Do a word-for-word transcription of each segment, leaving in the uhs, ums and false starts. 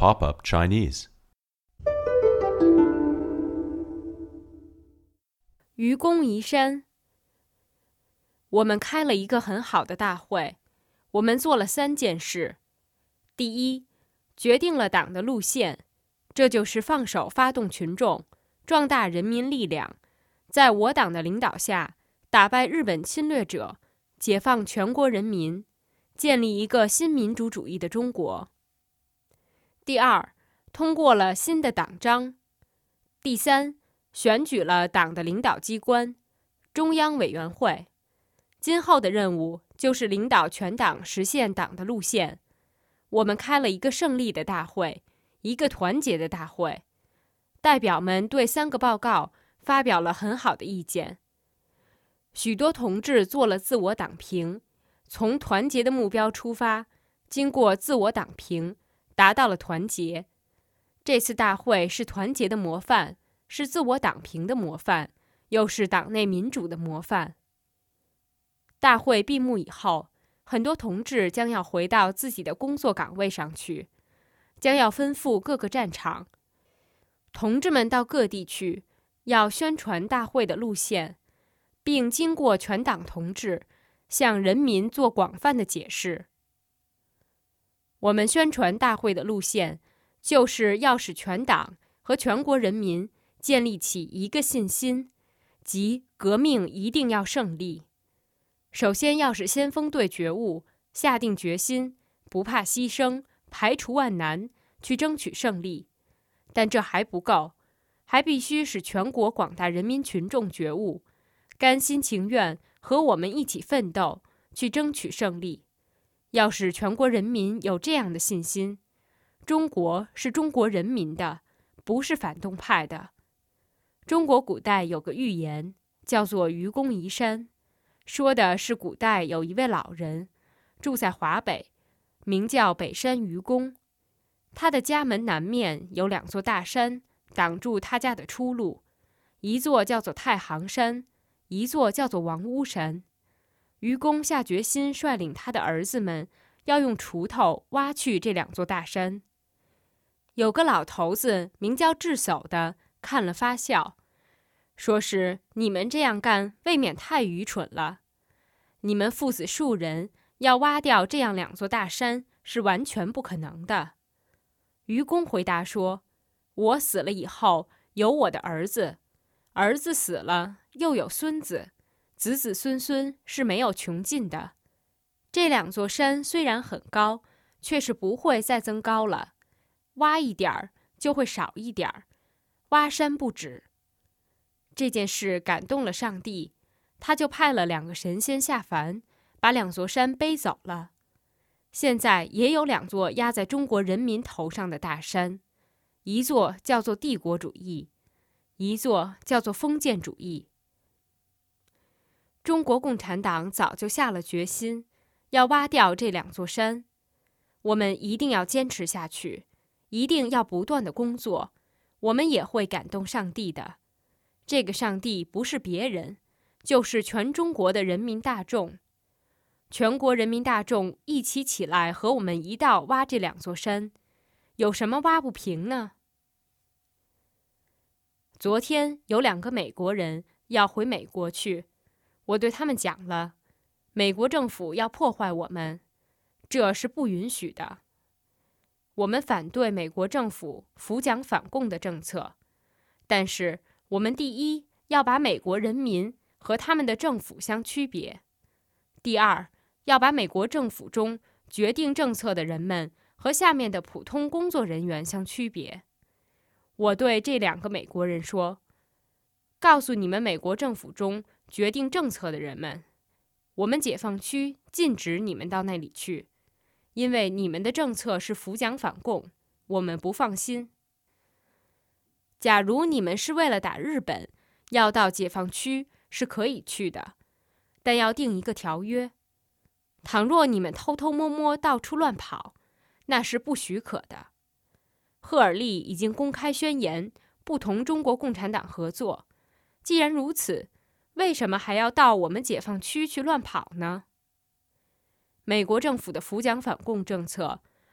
Pop-up Chinese. 愚公移山。我们开了一个很好的大会，我们做了三件事。第一，决定了党的路线，这就是放手发动群众，壮大人民力量，在我党的领导下，打败日本侵略者，解放全国人民，建立一个新民主主义的中国。第二，通过了新的党章。第三，选举了党的领导机关，中央委员会。今后的任务就是领导全党实现党的路线。我们开了一个胜利的大会，一个团结的大会。代表们对三个报告发表了很好的意见。许多同志做了自我党评，从团结的目标出发，经过自我党评，达到了团结。这次大会是团结的模范，是自我党评的模范，又是党内民主的模范。大会闭幕以后，很多同志将要回到自己的工作岗位上去，将要奔赴各个战场。同志们到各地去，要宣传大会的路线，并经过全党同志向人民做广泛的解释。我们宣传大会的路线，就是要使全党和全国人民建立起一个信心，即革命一定要胜利。首先要使先锋队觉悟，下定决心，不怕牺牲，排除万难，去争取胜利。但这还不够，还必须使全国广大人民群众觉悟，甘心情愿和我们一起奋斗，去争取胜利。要使全国人民有这样的信心，中国是中国人民的，不是反动派的。中国古代有个寓言，叫做愚公移山，说的是古代有一位老人，住在华北，名叫北山愚公。他的家门南面有两座大山，挡住他家的出路，一座叫做太行山，一座叫做王屋山。愚公下决心率领他的儿子们，要用锄头挖去这两座大山。有个老头子名叫智叟的，看了发笑，说是你们这样干未免太愚蠢了。你们父子数人要挖掉这样两座大山是完全不可能的。愚公回答说，我死了以后有我的儿子，儿子死了又有孙子，子子孙孙是没有穷尽的。这两座山虽然很高，却是不会再增高了，挖一点儿就会少一点儿，挖山不止。这件事感动了上帝，他就派了两个神仙下凡，把两座山背走了。现在也有两座压在中国人民头上的大山，一座叫做帝国主义，一座叫做封建主义。中国共产党早就下了决心，要挖掉这两座山。我们一定要坚持下去，一定要不断的工作，我们也会感动上帝的。这个上帝不是别人，就是全中国的人民大众。全国人民大众一起起来和我们一道挖这两座山，有什么挖不平呢？昨天有两个美国人要回美国去，我对他们讲了，美国政府要破坏我们，这是不允许的。我们反对美国政府扶蒋反共的政策，但是我们第一要把美国人民和他们的政府相区别，第二要把美国政府中决定政策的人们和下面的普通工作人员相区别。我对这两个美国人说，告诉你们美国政府中决定政策的人们，我们解放区禁止你们到那里去，因为你们的政策是扶蒋反共，我们不放心。假如你们是为了打日本，要到解放区是可以去的，但要定一个条约。倘若你们偷偷摸摸到处乱跑，那是不许可的。赫尔利已经公开宣言不同中国共产党合作，既然如此，为什么还要到我们解放区去乱跑呢？美国政府的扶蒋反共政策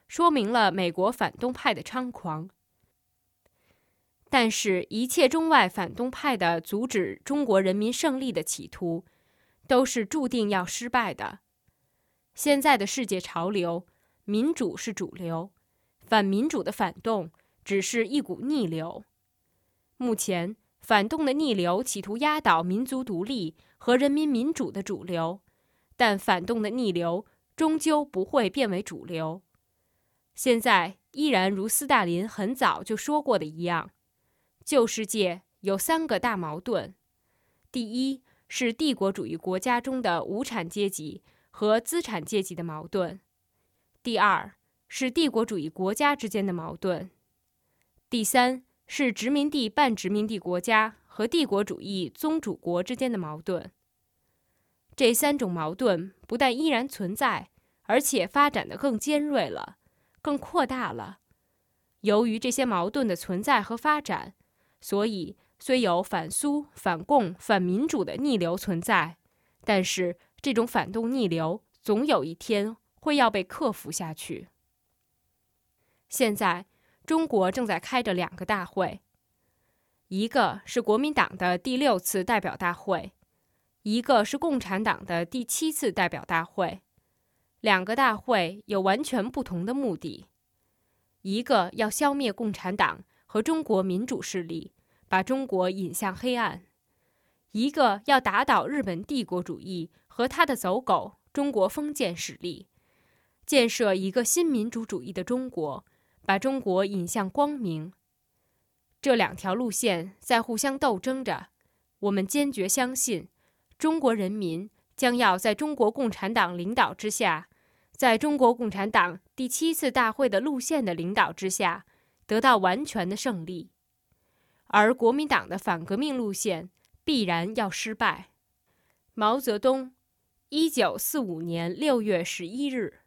说明了美国反动派的猖狂。但是，一切中外反动派的阻止中国人民胜利的企图，都是注定要失败的。现在的世界潮流，民主是主流，反民主的反动只是一股逆流。目前，反动的逆流企图压倒民族独立和人民民主的主流，但反动的逆流终究不会变为主流。现在依然如斯大林很早就说过的一样，旧世界有三个大矛盾：第一是帝国主义国家中的无产阶级和资产阶级的矛盾；第二是帝国主义国家之间的矛盾；第三是殖民地半殖民地国家和帝国主义宗主国之间的矛盾。这三种矛盾不但依然存在，而且发展得更尖锐了，更扩大了。由于这些矛盾的存在和发展，所以虽有反苏、反共、反民主的逆流存在，但是这种反动逆流总有一天会要被克服下去。现在，中国正在开着两个大会，一个是国民党的第六次代表大会，一个是共产党的第七次代表大会。两个大会有完全不同的目的，一个要消灭共产党和中国民主势力，把中国引向黑暗；一个要打倒日本帝国主义和他的走狗中国封建势力，建设一个新民主主义的中国，把中国引向光明。这两条路线在互相斗争着，我们坚决相信，中国人民将要在中国共产党领导之下，在中国共产党第七次大会的路线的领导之下，得到完全的胜利。而国民党的反革命路线必然要失败。毛泽东，一九四五年六月十一日。